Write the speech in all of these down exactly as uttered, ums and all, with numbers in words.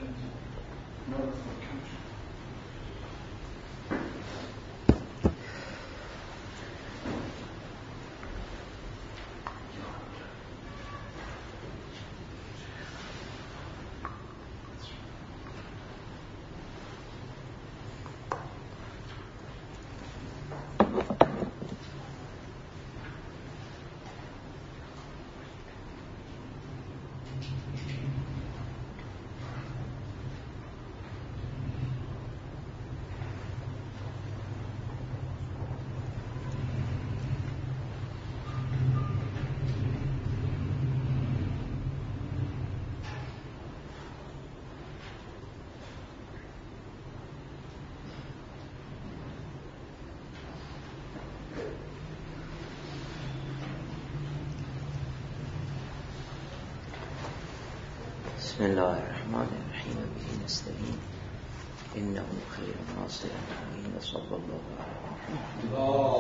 بسم الله الرحمن الرحیم و به نستعین انه خیر ناصر و صلی الله علیه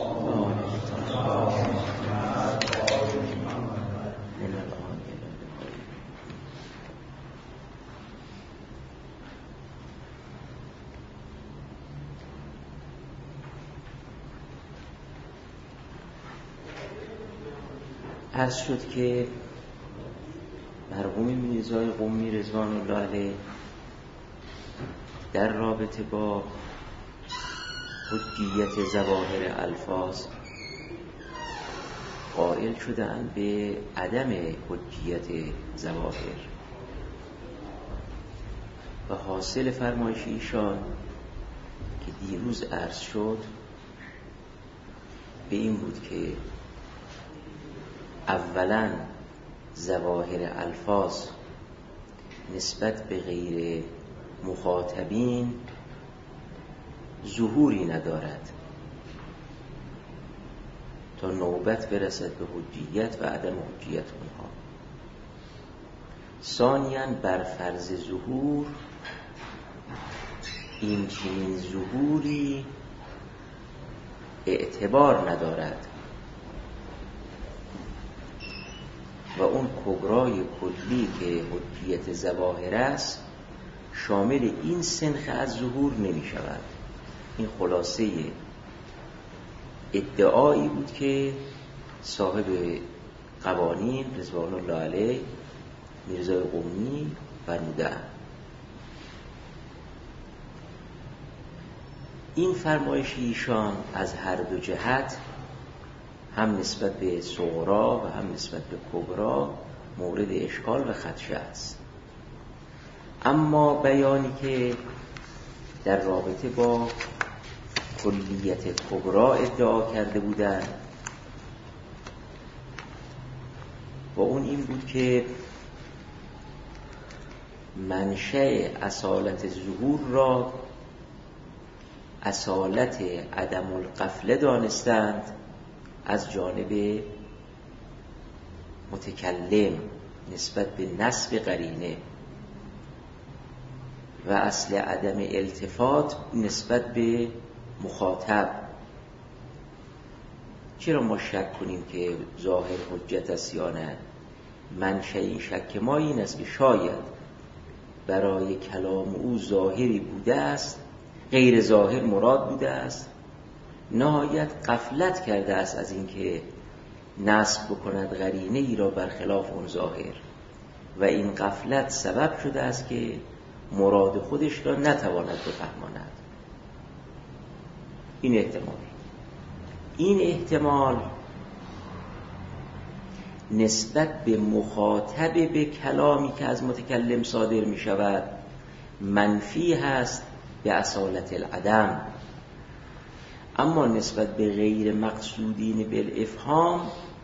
عرض شد که مرحوم میرزای قمی رضوان الله علیه در رابطه با حجیت ظواهر الفاظ قائل شدند به عدم حجیت ظواهر و حاصل فرمایش ایشان که دیروز عرض شد به این بود که اولاً ظواهر الفاظ نسبت به غیر مخاطبین ظهوری ندارد تا نوبت برسد به حجیت و عدم حجیت اونها. ثانیاً بر فرض ظهور این چنین ظهوری اعتبار ندارد و اون کبرای کلی که حجیت ظواهر است شامل این سنخ از ظهور نمی شود. این خلاصه ادعایی بود که صاحب قوانین رضوان الله علیه میرزای قمی فرمودند. این فرمایش ایشان از هر دو جهت، هم نسبت به صغرا و هم نسبت به کبرا، مورد اشکال و خدشه است. اما بیانی که در رابطه با کلیت کبرا ادعا کرده بودند و اون این بود که منشأ اصالت ظهور را اصالت عدم الغفله دانستند از جانب متکلم نسبت به نسب قرینه و اصل عدم التفات نسبت به مخاطب. چرا ما شک کنیم که ظاهر حجت است یا نه؟ منشأ این شک ما این است که شاید برای کلام او ظاهری بوده است، غیر ظاهر مراد بوده است، نهایت غفلت کرده است از اینکه نسب بکند قرینه ای را برخلاف اون ظاهر و این غفلت سبب شده است که مراد خودش را نتواند بفهماند. این احتمال این احتمال نسبت به مخاطب به کلامی که از متکلم صادر می شود منفی هست به اصالت العدم، اما نسبت به غیر مقصودین بالافهام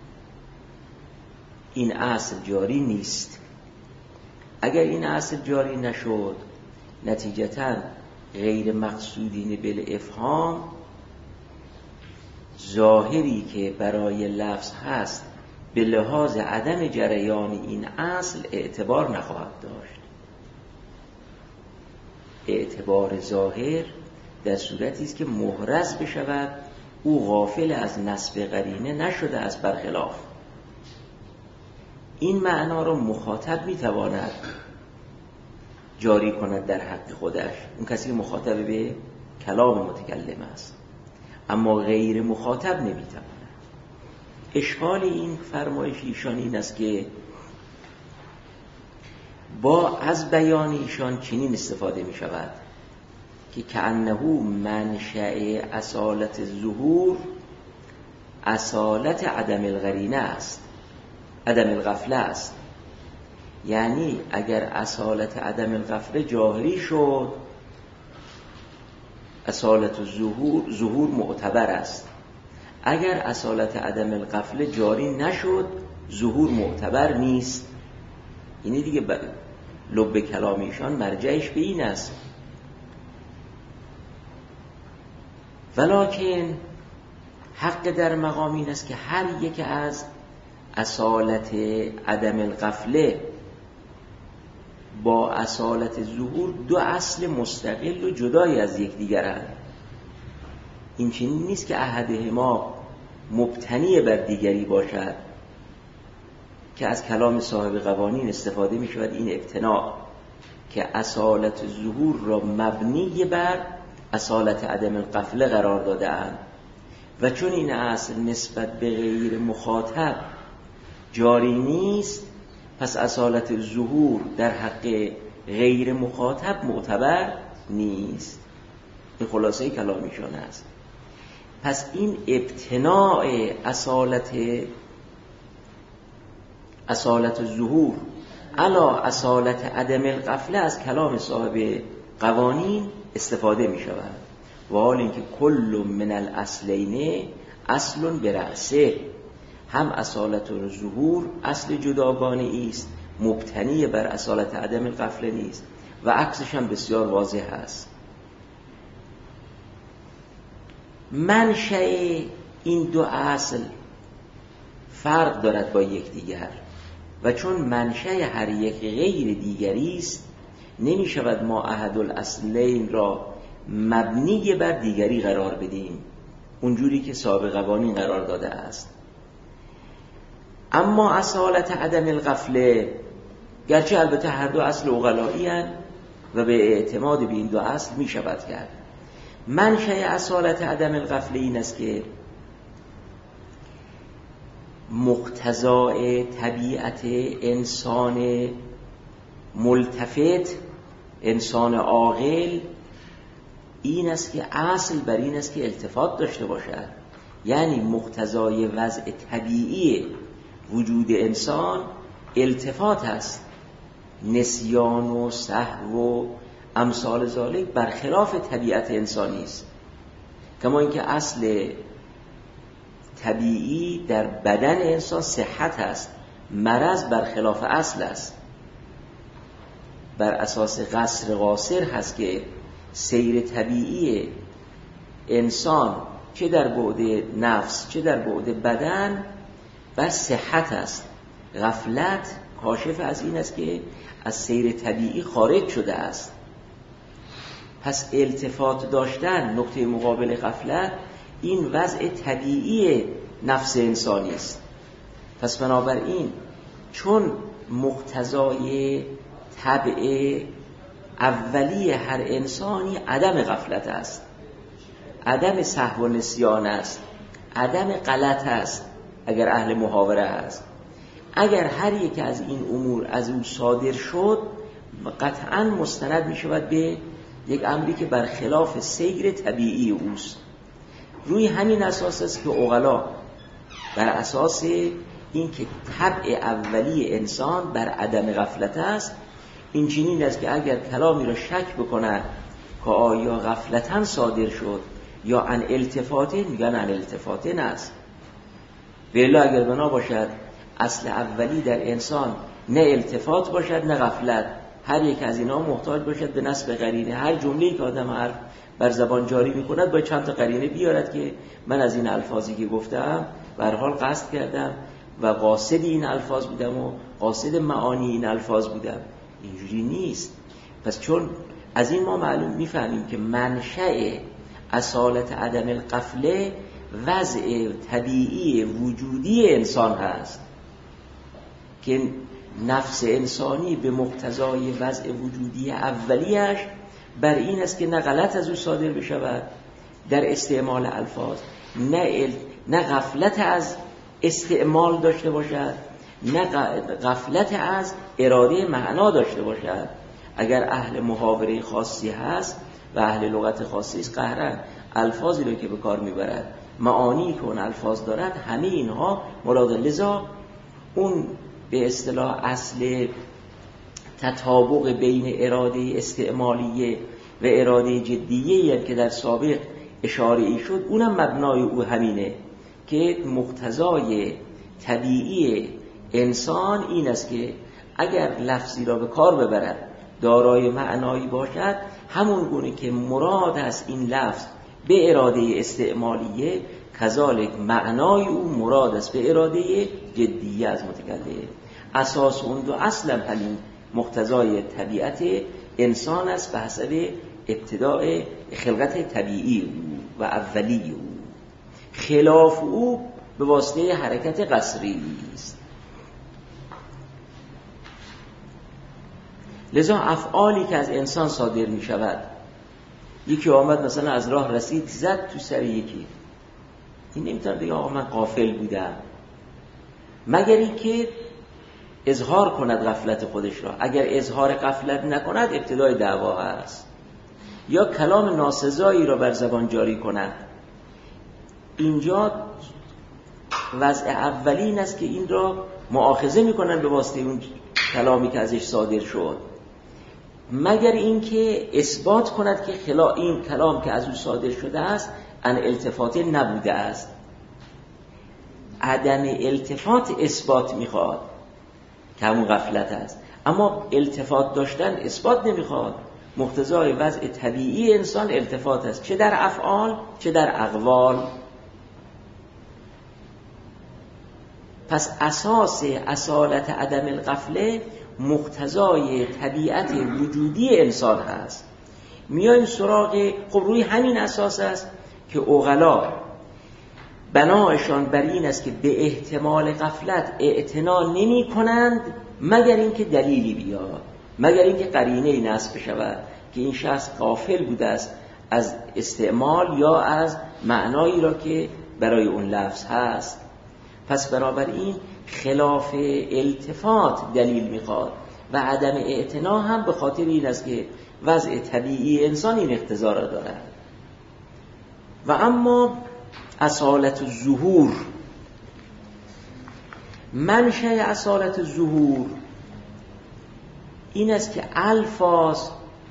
این اصل جاری نیست. اگر این اصل جاری نشد نتیجتاً غیر مقصودین بالافهام ظاهری که برای لفظ هست به لحاظ عدم جریان این اصل اعتبار نخواهد داشت. اعتبار ظاهر در صورتی است که محرز بشود او غافل از نسب قرینه نشده از برخلاف. این معنا را مخاطب میتواند جاری کند در حق خودش، اون کسی مخاطب به کلام متکلم است، اما غیر مخاطب نمیتواند. اشکال این فرمایش ایشان این است که با از بیان ایشان چنین استفاده می شود که کأنه منشأ اصالت ظهور اصالت عدم القرینه است، عدم الغفله است. یعنی اگر اصالت عدم الغفله جاهری شد، اصالت ظهور ظهور معتبر است. اگر اصالت عدم الغفله جاری نشد، ظهور معتبر نیست. یعنی دیگه ب... لب کلام ایشان مرجعش به این است. ولکن حق در مقام این است که هر یک از اصالت عدم الغفله با اصالت ظهور دو اصل مستقل و جدای از یکدیگرند. این چنین نیست که احدهما مبتنی بر دیگری باشد که از کلام صاحب قوانین استفاده می شود این ابتناء که اصالت ظهور را مبنی بر اصالت عدم الغفله قرار داده اند و چون این اصل نسبت به غیر مخاطب جاری نیست، پس اصالت ظهور در حق غیر مخاطب معتبر نیست. این خلاصه کلامیشان است. پس این ابتناء اصالت اصالت ظهور علا اصالت عدم الغفله از کلام صاحب قوانین استفاده می شود و حال اینکه کل من الاصلین اصل برأسه، هم اصالت ظهور اصل جداگانه است مبتنی بر اصالت عدم الغفله نیست و عکسش هم بسیار واضح است. منشأ این دو اصل فرق دارد با یکدیگر و چون منشأ هر یک غیر دیگری است، نمی شود ما احد الاصلین را مبنی بر دیگری قرار بدیم اونجوری که صاحب قوانین قرار داده است. اما اصالت عدم الغفله گرچه البته هر دو اصل عقلایی اند و به اعتماد به این دو اصل می شود کرد. منشأ اصالت عدم الغفله این است که مقتضای طبیعت انسان ملتفت، انسان عاقل این است که اصل بر این است که التفات داشته باشد. یعنی مقتضای وضع طبیعی وجود انسان التفات است. نسیان و سهو و امثال ذالک برخلاف طبیعت انسانی است. کما اینکه اصل طبیعی در بدن انسان صحت است، مرض برخلاف اصل است. بر اساس قصر قاصر هست که سیر طبیعی انسان چه در بعد نفس چه در بعد بدن بر صحت است. غفلت کاشف از این است که از سیر طبیعی خارج شده است. پس التفات داشتن نقطه مقابل غفلت این وضع طبیعی نفس انسانی است. پس بنابراین چون مقتضای طبع اولی هر انسانی عدم غفلت است، عدم سهو و نسیان است، عدم غلط است اگر اهل محاوره است. اگر هر یک از این امور از او صادر شد قطعاً مستند می شود به یک امری که برخلاف سیر طبیعی اوست. روی همین اساس است که عقلا بر اساس این که طبع اولی انسان بر عدم غفلت است، این چنین است که اگر کلامی را شک بکنن که آیا غفلتاً صادر شد یا عن التفاته، میگن عن التفاته است. والا اگر بنا باشد اصل اولی در انسان نه التفات باشد نه غفلت، هر یک از اینا محتاج باشد به نسب قرینه. هر جمله‌ای که آدم حرف بر زبان جاری می‌کند باید چند تا قرینه بیارد که من از این الفاظی که گفتم به هر حال قصد کردم و قاصد این الفاظ بودم و قاصد معانی این الفاظ بودم. اینجوری نیست. پس چون از این ما معلوم می‌فهمیم که منشأ اصالت عدم الغفله وضع طبیعی وجودی انسان هست که نفس انسانی به مقتضای وضع وجودی اولیش بر این است که نه غلط از او صادر بشود در استعمال الفاظ، نه نه غفلت از استعمال داشته باشد، نه غفلت از اراده معنا داشته باشد. اگر اهل محاوره خاصی هست و اهل لغت خاصی است، قهرا الفاظی رو که به کار میبرد، معانی که اون الفاظ دارد، همه اینها مراد. لذا اون به اصطلاح اصل تطابق بین اراده استعمالیه و اراده جدیه که در سابق اشاره ای شد، اونم مبنای او همینه که مقتضای طبیعی انسان این است که اگر لفظی را به کار ببرد دارای معنایی باشد، همون گونه که مراد است این لفظ به اراده استعمالیه، کذالک معنای او مراد است به اراده جدیه از متکلم. اساس اون دو اصلا همین مقتضای طبیعت انسان است به حسب ابتداء خلقت طبیعی او و اولی او. خلاف او به واسطه حرکت قصری است. لذا افعالی که از انسان صادر می شود، یکی آمد مثلا از راه رسید زد تو سر یکی، این نمیتونه دیگه آقا من غافل بودم، مگر اینکه اظهار کند غفلت خودش را. اگر اظهار غفلت نکند ابتدای دعوا است. یا کلام ناسزایی را بر زبان جاری کند. اینجا وضع اولین است که این را مؤاخذه میکنن به واسطه اون کلامی که ازش صادر شد، مگر اینکه اثبات کند که خلا این کلام که از او صادر شده است ان التفات نبوده است. عدم التفات اثبات میخواد که همون غفلت است، اما التفات داشتن اثبات نمیخواد. مقتضای وضع طبیعی انسان التفات است، چه در افعال چه در اقوال. پس اساس اصالت عدم الغفله مقتضای طبیعت وجودی انسان هست. میایم سراغ، خب روی همین اساس است که عقلا بنایشان بر این است که به احتمال غفلت اعتنا نمی کنند مگر اینکه دلیلی بیاد، مگر اینکه قرینه نصب شود که این شخص غافل بوده است از استعمال یا از معنایی را که برای اون لفظ هست. پس بنابراین خلاف التفات دلیل میخواد و عدم اعتنا هم به خاطر این است که وضع طبیعی انسان این اقتضا را دارد. و اما اصالت الظهور، منشأ اصالت الظهور این است که الفاظ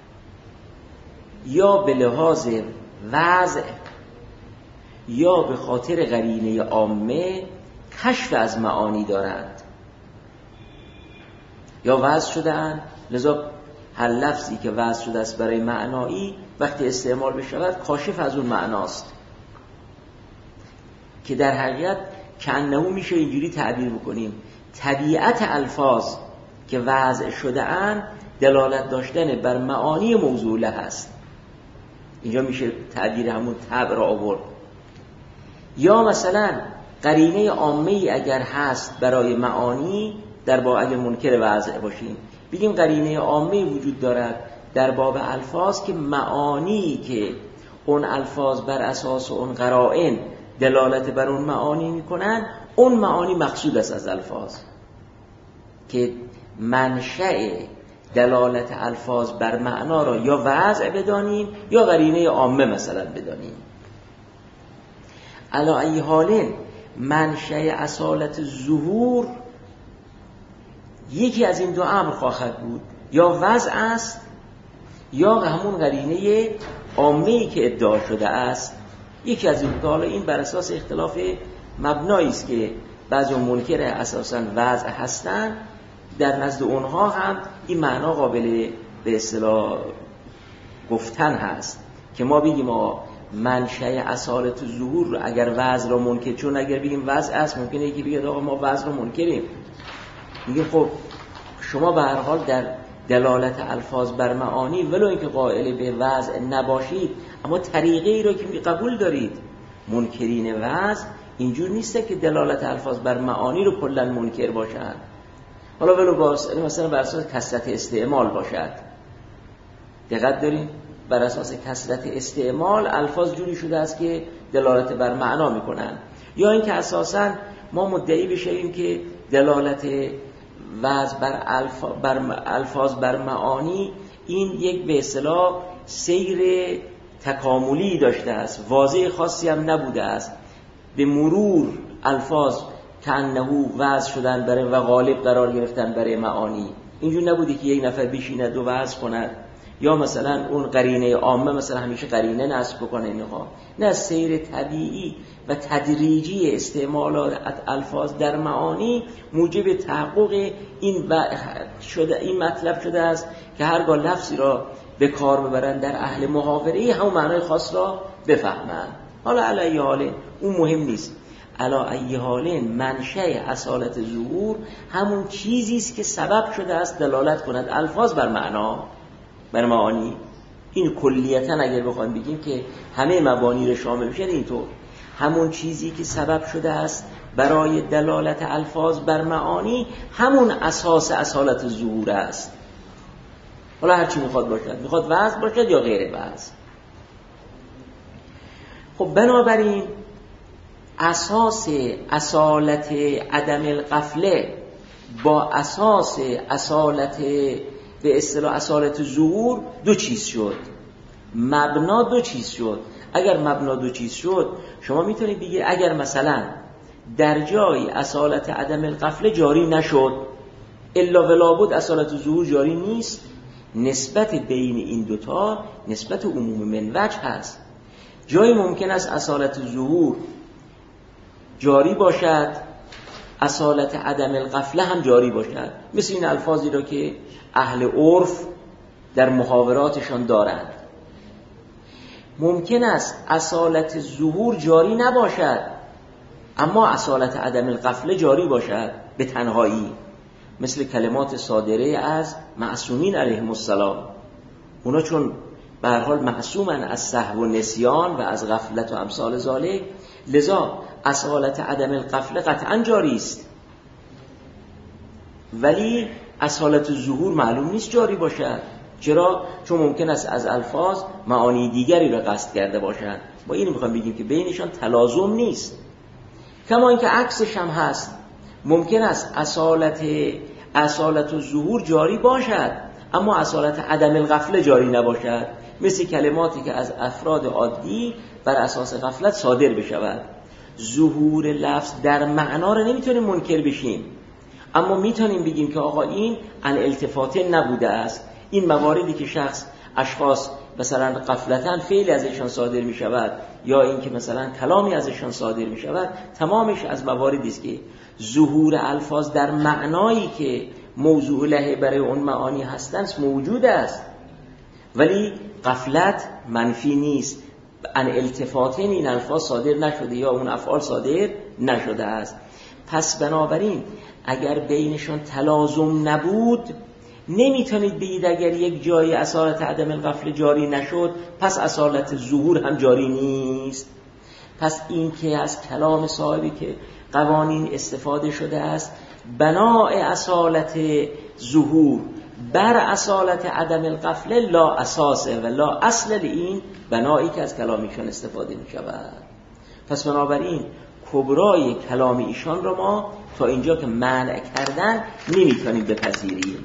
یا به لحاظ وضع یا به خاطر قرینه عامه کشف از معانی دارند یا وضع شده‌اند. لذا هر لفظی که وضع شده است برای معنایی وقتی استعمال بشود کاشف از اون معناست، که در حقیقت کأنه میشه اینجوری تعبیر بکنیم طبیعت الفاظ که وضع شده‌اند دلالت داشتن بر معانی موضوع له است. اینجا میشه تعبیر همون طبع را آورد. یا مثلا قرینه عامه‌ای اگر هست برای معانی، در باب اگر منکر وضع باشیم بگیم قرینه عامه‌ای وجود دارد در باب الفاظ که معانی که اون الفاظ بر اساس اون قرائن دلالت بر اون معانی میکنن، اون معانی مقصود است از الفاظ، که منشأ دلالت الفاظ بر معنا را یا وضع بدانیم یا قرینه عامه مثلا بدانیم. علی ای حال منشأ اصالت ظهور یکی از این دو امر خواهد بود، یا وضع است یا همون قرینه عامه‌ای که ادعا شده است. یکی از این دو، حالا این بر اساس اختلاف مبنایی است که بعضی منکر اساساً وضع هستند، در نزد اونها هم این معنا قابل به اصطلاح گفتن هست که ما بگیم منشأ اصالت ظهور اگر وضع را منکر، چون اگر بگیم وضع است ممکنه یکی بگه آقا ما وضع را منکریم. میگه خب شما به هر حال در دلالت الفاظ بر معانی ولو اینکه قائل به وضع نباشید، اما طریقه ای را که قبول دارید. منکرین وضع اینجور نیسته که دلالت الفاظ بر معانی رو کلا منکر باشند، حالا ولو باز مثلا بر اساس کثرت استعمال باشد، دقت دارین بر اساس کثرت استعمال الفاظ جوری شده است که دلالت بر معنا میکنن، یا اینکه اساساً ما مدعی بشیم که دلالت وضع بر الفاظ بر الفاظ بر معانی این یک به اصطلاح سیر تکاملی داشته است، واضح خاصی هم نبوده است، به مرور الفاظ کأنه وضع شدن برای و غالب قرار گرفتن برای معانی. اینجور نبوده که یک نفر بشیند و وضع کند، یا مثلا اون قرینه عامه مثلا همیشه قرینه نصب بکنه اینها، نه، سیر طبیعی و تدریجی استعمالات الفاظ در معانی موجب تحقق این شده این مطلب شده است که هرگاه لفظی را به کار ببرند در اهل محاوره همون معنای خاص را بفهمند. حالا علی حال اون مهم نیست، علی ای حال منشأ اصالت ظهور همون چیزی است که سبب شده است دلالت کند الفاظ بر معنا بر معانی. این کلیتا اگر بخوایم بگیم که همه مبانی را شامل بشه، اینطور همون چیزی که سبب شده است برای دلالت الفاظ بر معانی همون اساس اصالت ظهور است. حالا هر چی میخواد باشد، میخواد وضع باشد یا غیر وضع. خب بنابراین اساس اصالت عدم الغفله با اساس اصالت به اصطلاح اصالت ظهور دو چیز شد، مبنا دو چیز شد. اگر مبنا دو چیز شد، شما میتونید بگید اگر مثلا در جای اصالت عدم الغفله جاری نشد، الا ولا بود اصالت ظهور جاری نیست، نسبت بین این دوتا نسبت عموم من وجه هست. جایی ممکن است اصالت ظهور جاری باشد، اصالت عدم الغفله هم جاری باشد، مثل این الفاظی را که اهل عرف در محاوراتشان دارند. ممکن است اصالت ظهور جاری نباشد اما اصالت عدم الغفله جاری باشد به تنهایی، مثل کلمات صادره از معصومین علیهم السلام. اونا چون به هر حال معصومن از سهو و نسیان و از غفلت و امثال ذالک، لذا اصالت عدم الغفله قطعا جاری است، ولی اصالت ظهور معلوم نیست جاری باشد. چرا؟ چون ممکن است از الفاظ معانی دیگری را قصد کرده باشند. ما اینو میخوایم بگیم که بینشان تلازم نیست. کما اینکه عکسش هم هست، ممکن است اصالت اصالت و ظهور جاری باشد اما اصالت عدم الغفله جاری نباشد، مثل کلماتی که از افراد عادی بر اساس غفلت صادر بشود. ظهور لفظ در معنا را نمیتونیم منکر بشیم، اما میتونیم بگیم که آقا این عن التفات نبوده است. این مواردی که شخص اشخاص مثلا غفلتاً فعلی ازشان صادر می شود یا اینکه مثلا کلامی ازشان صادر می شود، تمامش از مواردی است که ظهور الفاظ در معنایی که موضوع له برای اون معانی هستند موجود است، ولی غفلت منفی نیست. عن التفاتین این الفاظ صادر نشده یا اون افعال صادر نشده است. پس بنابراین اگر بینشان تلازم نبود، نمیتونید بگید اگر یک جایی اصالت عدم الغفله جاری نشد پس اصالت ظهور هم جاری نیست. پس این که از کلام صاحبی که قوانین استفاده شده است، بناء اصالت ظهور بر اصالت عدم الغفله لا اساسه و لا اصل این بنایی که از کلام ایشان استفاده می شود. پس بنابراین کبرای کلام ایشان را ما تا اینجا که منع کردن نمیتونیم بپذیریم.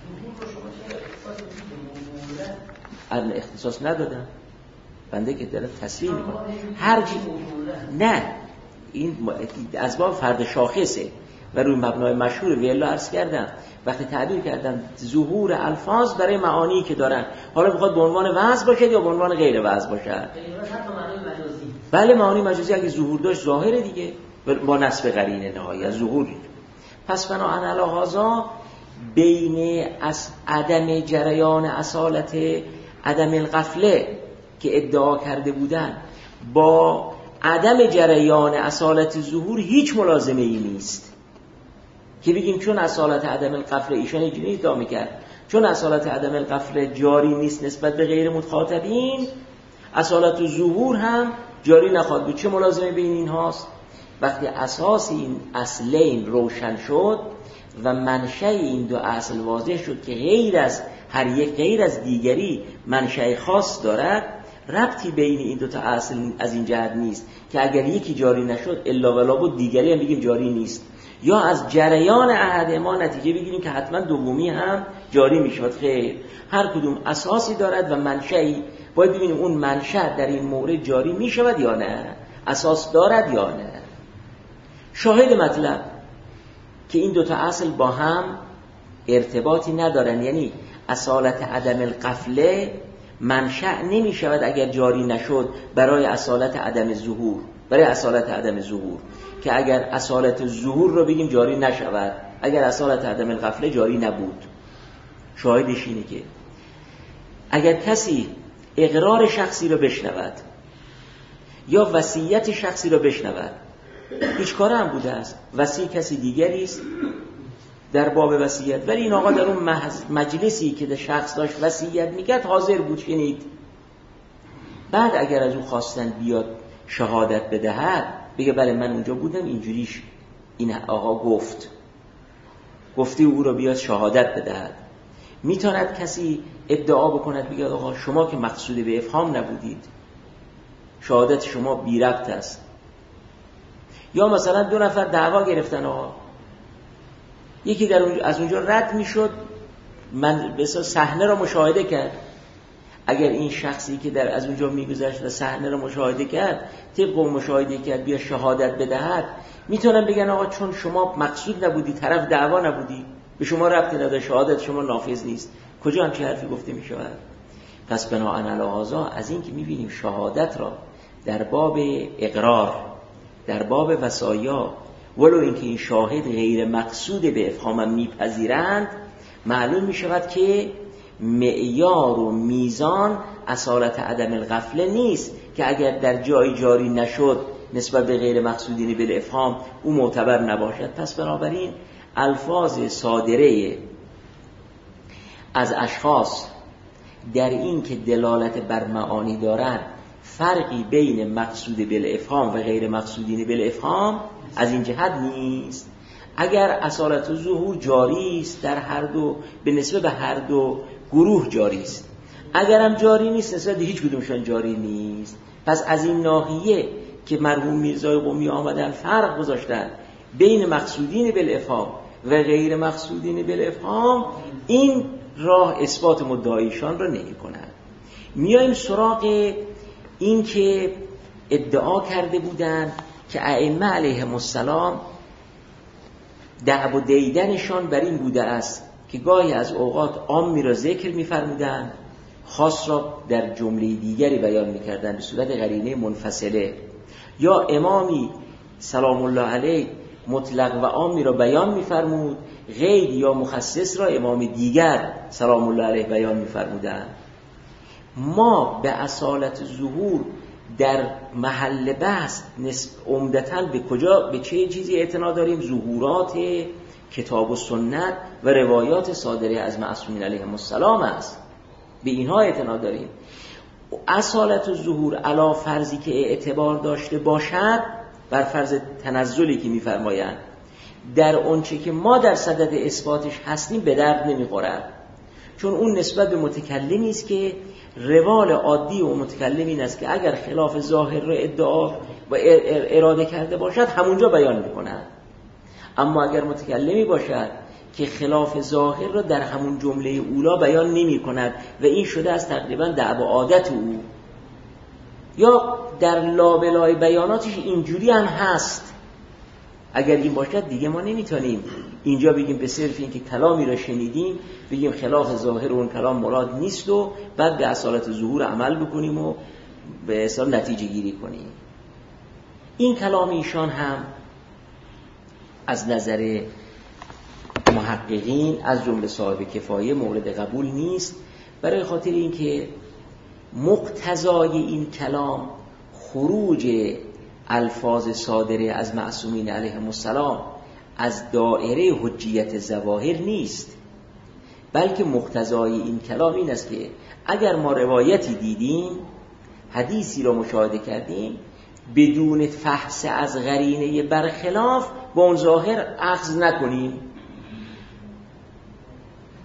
الان اختصاص ندادم، بنده که داره تصریح میکنه هر چی نه، این از باب فرد شاخصه و روی مبنای مشهور ویلا عرض کردم وقتی تعبیر کردم ظهور الفاظ برای معانی که دارن، حالا میخواد به عنوان وضع باشه یا به عنوان غیر وضع باشه. بله معانی مجازی اگه ظهور داشت ظاهره دیگه با نصب قرینه نهایی از ظهور. پس بناهن علی هذا بین از عدم جریان اصالت عدم الغفله که ادعا کرده بودن با عدم جریان اصالت ظهور هیچ ملازمه ای نیست که بگیم چون اصالت عدم الغفله ایشان اینجوری ادعا میکرد، چون اصالت عدم الغفله جاری نیست نسبت به غیر مخاطبین، اصالت ظهور هم جاری نخواهد بود. چه ملازمه بین این هاست؟ وقتی اساس این اصلین روشن شد و منشأ این دو اصل واضح شد که غیر از هر یک غیر از دیگری منشأ خاص دارد، ربطی بین این دو تا اصل از این جهت نیست که اگر یکی جاری نشد الا ولا بود دیگری هم بگیم جاری نیست، یا از جریان احد ما نتیجه بگیریم که حتما دومی هم جاری میشود. خیر، هر کدوم اساسی دارد و منشأی، باید ببینیم اون منشأ در این مورد جاری میشود یا نه، اساس دارد یا نه. شاهد مطلب که این دو تا اصل با هم ارتباطی ندارن، یعنی اصالت عدم القفله منشأ نمی شود اگر جاری نشد برای اصالت عدم ظهور، برای اصالت عدم ظهور، که اگر اصالت ظهور رو بگیم جاری نشود اگر اصالت عدم القفله جاری نبود. شاهدش اینه که اگر کسی اقرار شخصی رو بشنود یا وصیت شخصی رو بشنود، هیچ کاره هم بوده است، وصی کسی دیگری است در باب وصیت، ولی این آقا در اون مجلسی که در شخص داشت وصیت میکرد حاضر بود، شنید. بعد اگر از او خواستن بیاد شهادت بدهد، بگه بله من اونجا بودم اینجوریش این آقا گفت، گفته او رو بیاد شهادت بدهد. میتواند کسی ادعا بکند بگه آقا شما که مقصود به افهام نبودید، شهادت شما بی ربط است. یا مثلا دو نفر دعوا گرفتن، آقا یکی در اونجا از اونجا رد میشد، من بسا صحنه را مشاهده کرد، اگر این شخصی که در از اونجا میگذشت و صحنه را مشاهده کرد طبق اون مشاهده کرد بیا شهادت بدهد، میتونن بگن آقا چون شما مقصود نبودی، طرف دعوا نبودی، به شما ربطی نداره، شهادت شما نافذ نیست. کجا همچین حرفی گفته میشود؟ پس بناء علی هذا از این که میبینیم شهادت را در باب اقرار، در باب وصایا، ولو اینکه این شاهد غیر مقصود به افهام میپذیرند، معلوم میشود که معیار و میزان اصالت عدم الغفله نیست که اگر در جای جاری نشد نسبت به غیر مقصودین بالافهام او معتبر نباشد. پس بنابراین الفاظ صادره از اشخاص در این که دلالت بر معانی دارند فرقی بین مقصود بالافهام و غیر مقصودین بالافهام از این جهت نیست. اگر اصالت و ظهور جاری است در هر دو، به نسبت به هر دو گروه جاری است، اگرم جاری نیست نسبت به هیچ کدومشان جاری نیست. پس از این ناحیه که مرحوم میرزای قمی آمدن فرق گذاشتن بین مقصودین بالافهام و غیر مقصودین بالافهام، این راه اثبات مدعایشان را نمی کند. میایم سراغ این که ادعا کرده بودند که ائمه علیهم السلام دعو و دیدنشان بر این بوده است که گاهی از اوقات عامی را ذکر می‌فرمودند، خاص را در جمله دیگری بیان می‌کردند به صورت قرینه منفصله، یا امامی سلام الله علیه مطلق و عامی را بیان می‌فرمود، غیر یا مخصص را امام دیگر سلام الله علیه بیان می‌فرمودند. ما به اصالت ظهور در محل بحث عمدتاً به کجا، به چه چیزی اعتنا داریم؟ ظهورات کتاب و سنت و روایات صادره از معصومین علیهم السلام است، به اینها اعتنا داریم. اصالت و ظهور علا فرضی که اعتبار داشته باشد، بر فرض تنزلی که می‌فرمایند، در اونچه که ما در صدد اثباتش هستیم به درد نمی‌خورد، چون اون نسبت به متکلمی است که روال عادی و متکلم این است که اگر خلاف ظاهر را ادعا و اراده کرده باشد همونجا بیان می‌کند. اما اگر متکلمی باشد که خلاف ظاهر را در همون جمله اولا بیان نمی‌کند و این شده از تقریبا دعوا عادت او، یا در لابلای بیاناتش اینجوری هم هست، اگر این باشد دیگه ما نمیتونیم اینجا بگیم به صرف این که کلامی را شنیدیم بگیم خلاف ظاهر اون کلام مراد نیست و بعد به اصالت ظهور عمل بکنیم و به اصال نتیجه گیری کنیم. این کلام ایشان هم از نظر محققین از جمله صاحب کفایه مورد قبول نیست، برای خاطر اینکه مقتضای این کلام خروج الفاظ صادره از معصومین علیهم السلام از دائره حجیت ظواهر نیست، بلکه مقتضای این کلام این است که اگر ما روایتی دیدیم، حدیثی را مشاهده کردیم، بدون فحص از قرینه برخلاف با اون ظاهر اخذ نکنیم.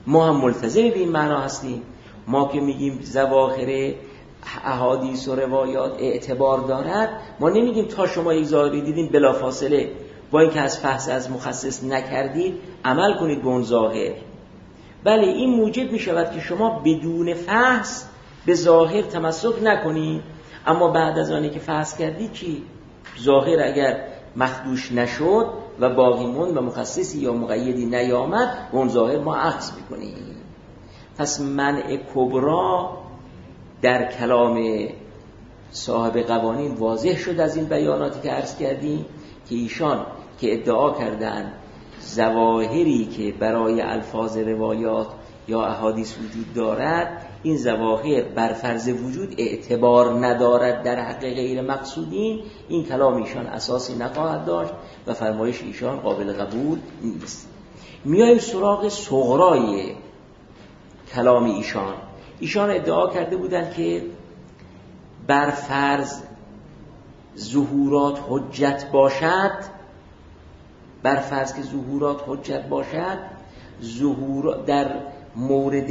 ما هم ملتزم به این معنا هستیم. ما که میگیم ظواهر احادیث و روایات اعتبار دارد، ما نمیگیم تا شما یک ظاهری دیدین بلافاصله با اینکه از فحص از مخصص نکردید عمل کنید به اون ظاهر. بله این موجب می شود که شما بدون فحص به ظاهر تمسک نکنید، اما بعد از آنی که فحص کردید چی؟ ظاهر اگر مخدوش نشد و باقی موند و مخصصی یا مقیدی نیامد، اون ظاهر ما اخذ میکنیم. پس منع کبرا در کلام صاحب قوانین واضح شد از این بیاناتی که عرض کردیم که ایشان که ادعا کردند ظواهری که برای الفاظ روایات یا احادیث وجود دارد، این ظواهر بر فرض وجود اعتبار ندارد در حق غیر مقصودین، این کلام ایشان اساسی نخواهد داشت و فرمایش ایشان قابل قبول نیست. میایم سراغ صغرای کلام ایشان. ایشان ادعا کرده بودند که بر فرض ظهورات حجت باشد، بر فرض که ظهورات حجت باشد، ظهور در مورد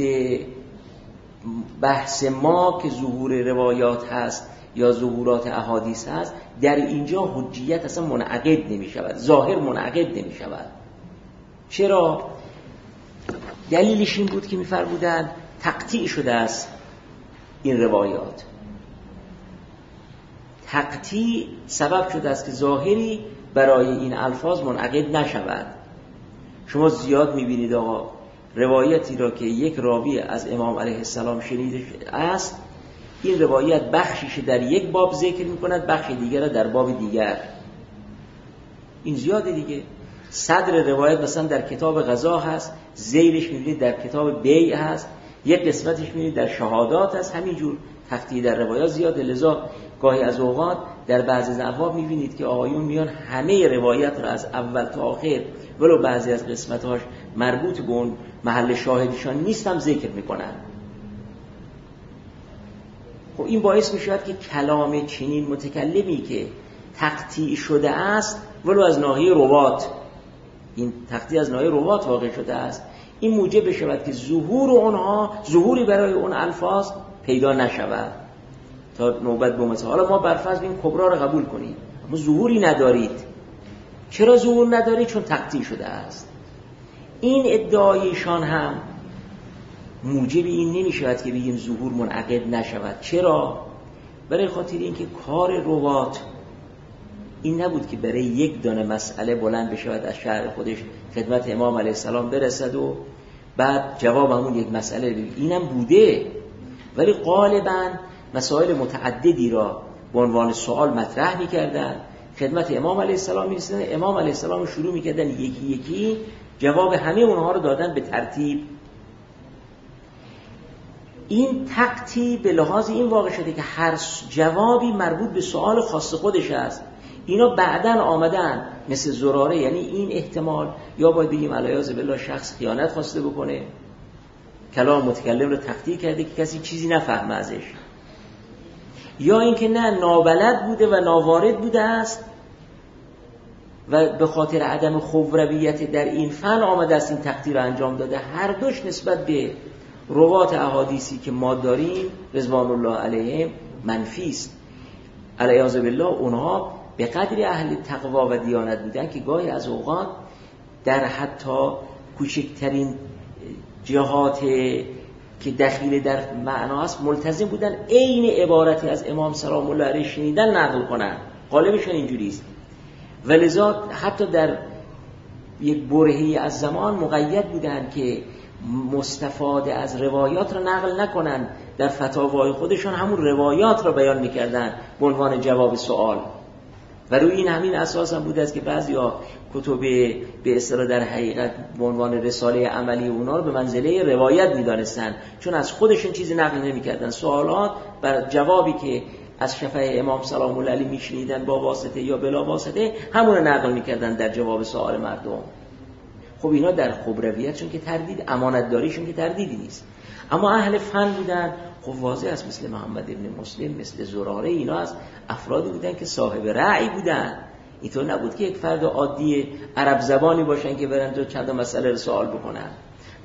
بحث ما که ظهور روایات هست یا ظهورات احادیث هست، در اینجا حجیت اصلا منعقد نمی شود، ظاهر منعقد نمی شود. چرا؟ دلیلش این بود که می فرمودند تقطیع شده است این روایات، تقطیع سبب شده است که ظاهری برای این الفاظ منعقد نشود. شما زیاد میبینید آقا روایتی را که یک راوی از امام علیه السلام شنیده است، این روایت بخشیش در یک باب ذکر میکند، بخش دیگر را در باب دیگر. این زیاده دیگه. صدر روایت مثلا در کتاب قضا هست، ذیلش میبینید در کتاب بیع هست، یک قسمتش میبینید در شهادات هست. همینجور تقطیع در روایات زیاده. لذا گاهی از اوقات در بعضی از ابواب میبینید که آقایون میان همه روایت را از اول تا آخر ولو بعضی از قسمتاش مربوط به اون محل شاهدشان نیست هم ذکر میکنن. خب این باعث میشود که کلام چنین متکلمی که تقطیع شده است ولو از ناحیه روات، این تقطیع از ناحیه روات واقع شده است، این موجب بشود که ظهور اونها، ظهوری برای اون الفاظ پیدا نشود تا نوبت به مثلا. حالا ما برفرض این کبرا رو قبول کنیم، اما ظهوری ندارید. چرا ظهور ندارید؟ چون تقطیع شده است. این ادعایشان هم موجب این نمی شود که بگیم ظهور منعقد نشود. چرا؟ برای خاطر اینکه کار روات این نبود که برای یک دانه مسئله بلند بشود از شهر خودش خدمت امام علیه السلام برسد و بعد جواب همون یک مسئله بگید. اینم بوده، ولی غالباً مسائل متعددی را به عنوان سوال مطرح می‌کردن، خدمت امام علیه السلام می‌رسیدن، امام علیه السلام شروع می‌کردن یکی یکی جواب همه اونها رو دادن به ترتیب. این تقطیع به لحاظ این واقع شده که هر جوابی مربوط به سوال خاص خودش است. اینا بعداً آمدن مثل زراره، یعنی این احتمال یا باید بگیم علیاذ بالله شخص خیانت خواسته بکنه، کلام متکلم رو تقطیع کرده که کسی چیزی نفهمه ازش، یا اینکه نه نابلد بوده و ناوارد بوده است و به خاطر عدم خبرویت در این فن آمده است این تقطیع رو انجام داده. هر دوش نسبت به روات احادیثی که ما داریم رضوان الله علیهم منفی است. علیاذ بالله اونها به قدری اهل تقوا و دیانت بودن که گاهی از اوقات در حتی کوچکترین جهات که دخیل در معنا است ملتزم بودن عین عبارتی از امام سلام الله علیه شنیدن نقل کنن. غالبشون اینجوری است. ولذا حتی در یک برهه‌ای از زمان مقید بودن که مستفاده از روایات را نقل نکنن، در فتاوای خودشون همون روایات را بیان میکردن به عنوان جواب سوال. و روی این همین اساس هم بوده است که بعضیا کتب به اصطلاح در حقیقت به عنوان رساله عملی اونا رو به منزله روایت می‌دانستن، چون از خودشون چیزی نقل نمی‌کردن. سوالات بر جوابی که از شفیع امام سلام الله علیه میشنیدن با واسطه یا بلا واسطه همون رو نقل می‌کردن در جواب سوال مردم. خب اینا در خبرویتشون که تردید، امانت داریشون که تردیدی نیست. اما اهل فن بودن، خب واضح است، مثل محمد ابن مسلم، مثل زراره، اینا از افرادی بودن که صاحب رأی بودن. اینطور نبود که یک فرد عادی عرب زبانی باشن که برن تو چند مسئله رو سوال بکنن.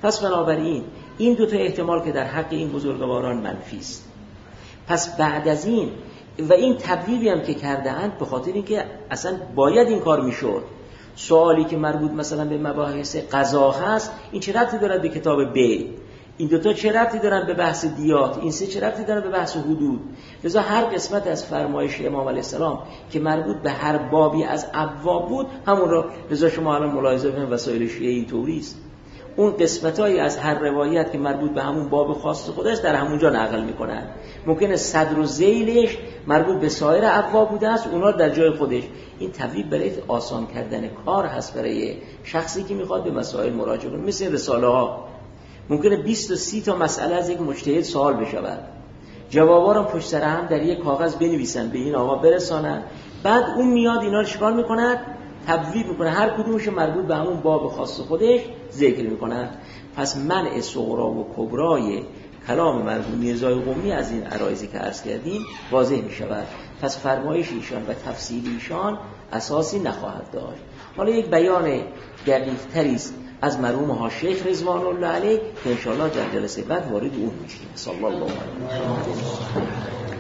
پس بنابراین این دو تا احتمال که در حق این بزرگواران منفی است. پس بعد از این و این تبویبی هم که کرده‌اند به خاطر اینکه اصلا باید این کار میشد. سوالی که مربوط مثلا به مباحث قضا هست، این چه ربطی دارد به کتاب بیع؟ این دوتا چه ربطی دارن به بحث دیات؟ این سه چه ربطی دارن به بحث حدود؟ لذا هر قسمت از فرمایش امام علیه السلام که مربوط به هر بابی از ابواب بود همون را، لذا شما الان ملاحظه کنید وسایل شیعه اینطوری است. اون قسمتایی از هر روایت که مربوط به همون باب خاص خودش در همونجا نقل میکنن. ممکنه صدر و ذیلش مربوط به سایر ابواب بوده است، اونا در جای خودش. این تبیین برای آسان کردن کار هست برای شخصی که میخواد به مسائل مراجعه کنه. مثل رساله ها ممکنه بیست تا سی تا مسئله از یک مجتهد سوال بشود، جوابا رو پشت سر هم در یک کاغذ بنویسن، به این آقا برسانن، بعد اون میاد اینا رو چیکار میکنه؟ تبویب میکنه، هر کدومش مربوط به همون باب خاص خودش ذکر میکنه. پس منع صغرا و کبرای کلام مرحوم میرزای قمی از این عرایضی که عرض کردیم واضح میشود. پس فرمایش ایشان و تفسیر ایشان اساسی نخواهد داشت. حالا یک بیان دقیق تری است از مرحوم ها شیخ رضوان الله علیه که انشاءالله در جلسه بعد وارد اون میشیم. صلی الله علیه و